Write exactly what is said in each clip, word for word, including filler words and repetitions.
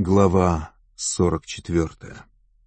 Глава сорок четвёртая.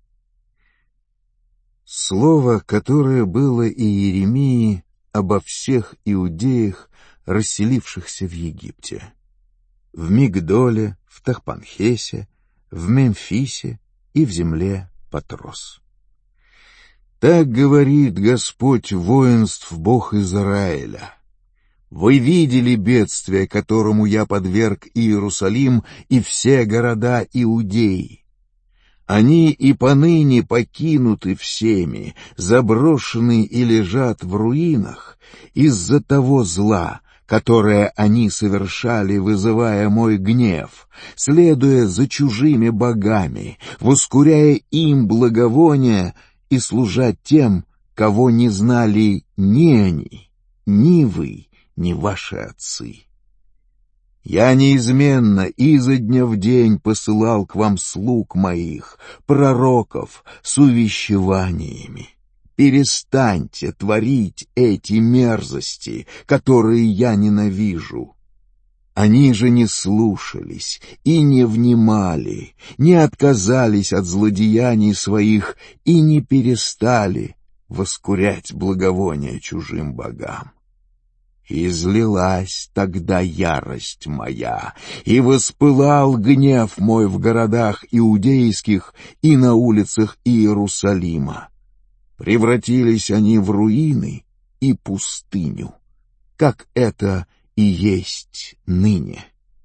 Слово, которое было Иеремии обо всех иудеях, расселившихся в Египте, в Мигдоле, в Тахпанхесе, в Мемфисе и в земле Патрос. Так говорит Господь воинств, Бог Израиля: вы видели бедствие, которому я подверг Иерусалим и все города Иудеи. Они и поныне покинуты всеми, заброшены и лежат в руинах из-за того зла, которое они совершали, вызывая мой гнев, следуя за чужими богами, воскуряя им благовония и служа тем, кого не знали ни они, ни вы, ни ваши отцы. Я неизменно изо дня в день посылал к вам слуг моих, пророков, с увещеваниями. Перестаньте творить эти мерзости, которые я ненавижу. Они же не слушались и не внимали, не отказались от злодеяний своих и не перестали воскурять благовония чужим богам. Излилась тогда ярость моя, и воспылал гнев мой в городах иудейских и на улицах Иерусалима. Превратились они в руины и пустыню, как это и есть ныне.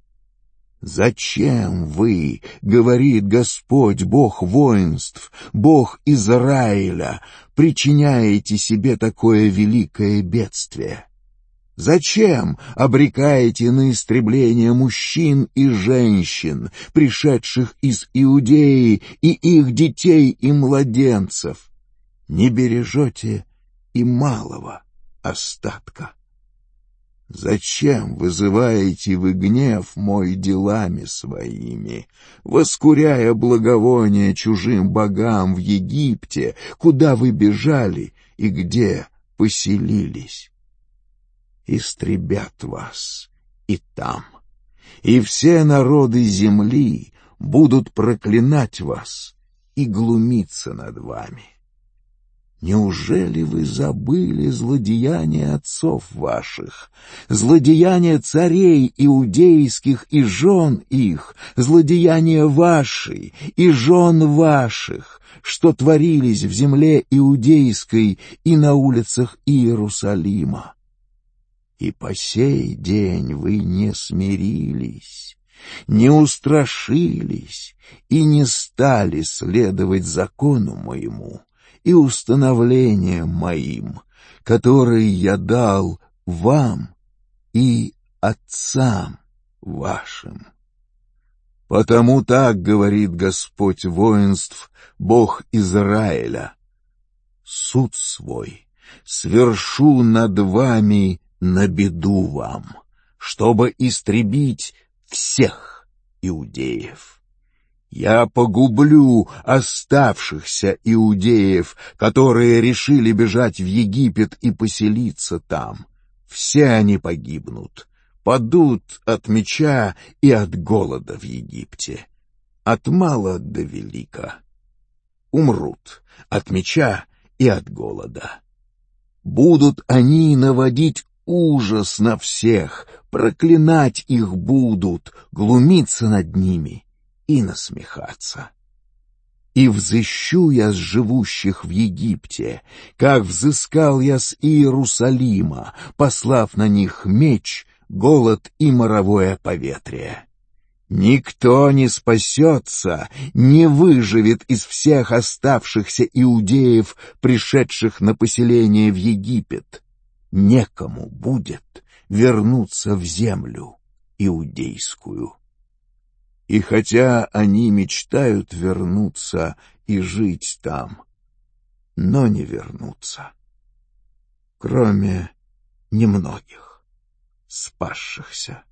«Зачем вы, — говорит Господь, Бог воинств, Бог Израиля, — причиняете себе такое великое бедствие? Зачем обрекаете на истребление мужчин и женщин, пришедших из Иудеи, и их детей и младенцев? Не бережете и малого остатка. Зачем вызываете вы гнев мой делами своими, воскуряя благовония чужим богам в Египте, куда вы бежали и где поселились? Истребят вас и там, и все народы земли будут проклинать вас и глумиться над вами. Неужели вы забыли злодеяния отцов ваших, злодеяния царей иудейских и жен их, злодеяния ваши и жен ваших, что творились в земле иудейской и на улицах Иерусалима? И по сей день вы не смирились, не устрашились и не стали следовать закону моему и установлениям моим, которые я дал вам и отцам вашим. Потому так говорит Господь воинств, Бог Израиля: суд свой свершу над вами на беду вам, чтобы истребить всех иудеев. Я погублю оставшихся иудеев, которые решили бежать в Египет и поселиться там. Все они погибнут, падут от меча и от голода в Египте, от мала до велика. Умрут от меча и от голода. Будут они наводить ужас на всех, проклинать их будут, глумиться над ними и насмехаться. И взыщу я с живущих в Египте, как взыскал я с Иерусалима, послав на них меч, голод и моровое поветрие. Никто не спасется, не выживет из всех оставшихся иудеев, пришедших на поселение в Египет. Некому будет вернуться в землю иудейскую. И хотя они мечтают вернуться и жить там, но не вернутся, кроме немногих спасшихся.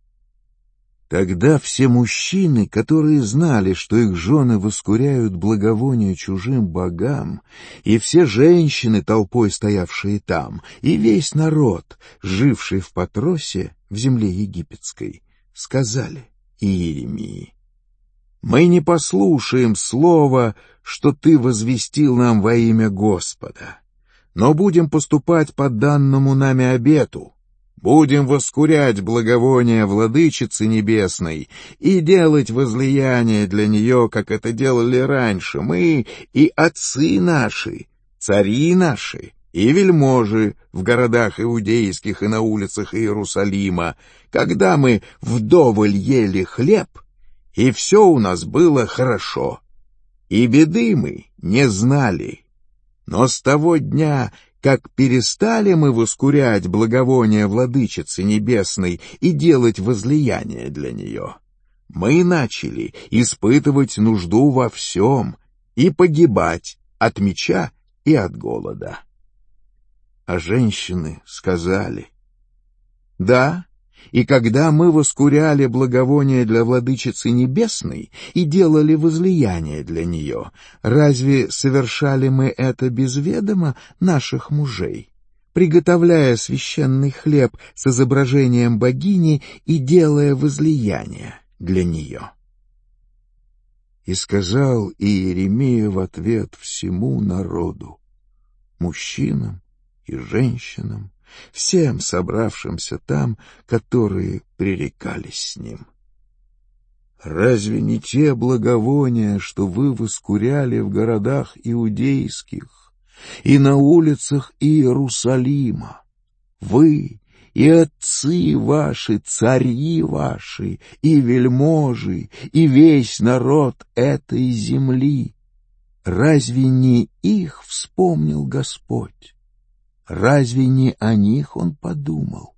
Тогда все мужчины, которые знали, что их жены воскуряют благовония чужим богам, и все женщины, толпой стоявшие там, и весь народ, живший в Патросе, в земле египетской, сказали Иеремии: Мы не послушаем слова, что ты возвестил нам во имя Господа, но будем поступать по данному нами обету, будем воскурять благовония Владычицы Небесной и делать возлияние для нее, как это делали раньше мы и отцы наши, цари наши и вельможи в городах иудейских и на улицах Иерусалима, когда мы вдоволь ели хлеб, и все у нас было хорошо, и беды мы не знали. Но с того дня, как перестали мы воскурять благовония Владычицы Небесной и делать возлияние для нее, мы начали испытывать нужду во всем и погибать от меча и от голода. А женщины сказали: да, и когда мы воскуряли благовония для Владычицы Небесной и делали возлияние для нее, разве совершали мы это без ведома наших мужей, приготовляя священный хлеб с изображением богини и делая возлияние для нее? И сказал Иеремия в ответ всему народу, мужчинам и женщинам, всем собравшимся там, которые пререкались с ним: разве не те благовония, что вы воскуряли в городах иудейских и на улицах Иерусалима, вы и отцы ваши, цари ваши, и вельможи, и весь народ этой земли? Разве не их вспомнил Господь? Разве не о них он подумал?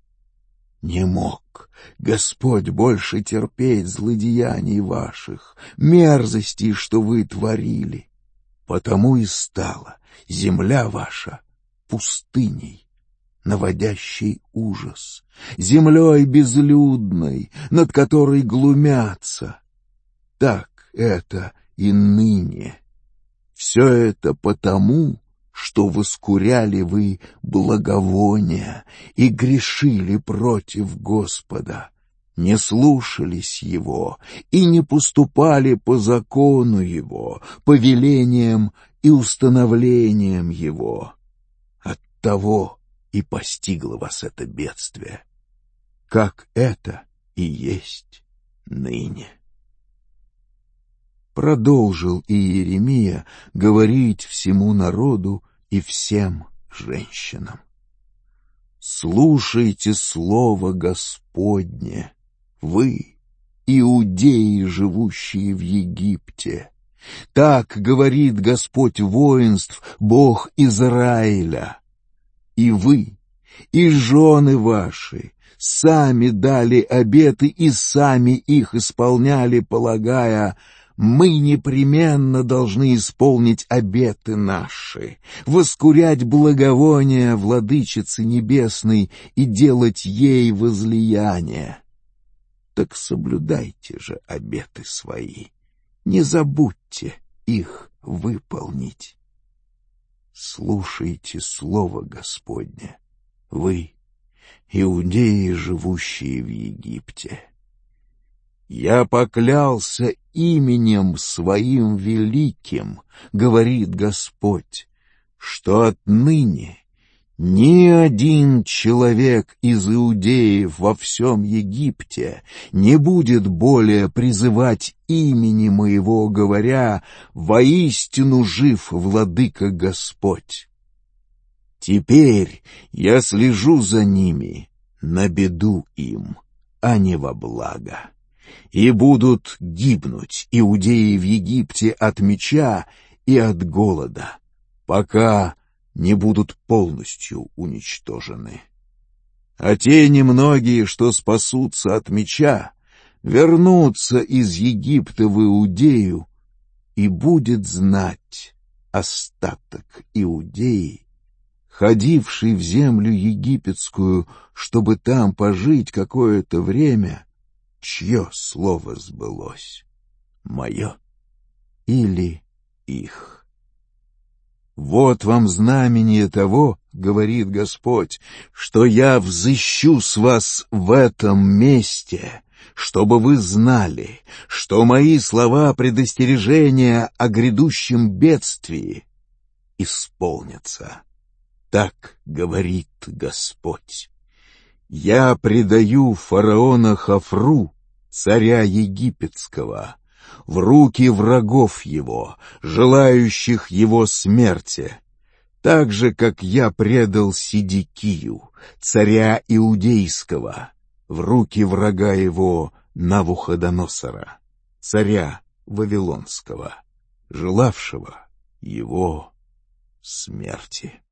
Не мог Господь больше терпеть злодеяний ваших, мерзостей, что вы творили. Потому и стала земля ваша пустыней, наводящей ужас, землей безлюдной, над которой глумятся. Так это и ныне. Все это потому, что воскуряли вы благовония и грешили против Господа, не слушались Его и не поступали по закону Его, повелениям и установлениям Его. Оттого и постигло вас это бедствие, как это и есть ныне. Продолжил Иеремия говорить всему народу и всем женщинам: слушайте слово Господне, вы, иудеи, живущие в Египте. Так говорит Господь воинств, Бог Израиля. И вы, и жены ваши сами дали обеты и сами их исполняли, полагая: мы непременно должны исполнить обеты наши, воскурять благовония Владычицы Небесной и делать ей возлияние. Так соблюдайте же обеты свои, не забудьте их выполнить. Слушайте слово Господне, вы, иудеи, живущие в Египте. «Я поклялся именем Своим великим, — говорит Господь, — что отныне ни один человек из иудеев во всем Египте не будет более призывать имени Моего, говоря: воистину жив Владыка Господь. Теперь я слежу за ними на беду им, а не во благо. И будут гибнуть иудеи в Египте от меча и от голода, пока не будут полностью уничтожены. А те немногие, что спасутся от меча, вернутся из Египта в Иудею, и будет знать остаток Иудеи, ходивший в землю египетскую, чтобы там пожить какое-то время, чье слово сбылось, мое или их. Вот вам знамение того, говорит Господь, что я взыщу с вас в этом месте, чтобы вы знали, что мои слова предостережения о грядущем бедствии исполнятся. Так говорит Господь. Я предаю фараона Хофру, царя египетского, в руки врагов его, желающих его смерти, так же, как я предал Сидекию, царя иудейского, в руки врага его Навуходоносора, царя вавилонского, желавшего его смерти.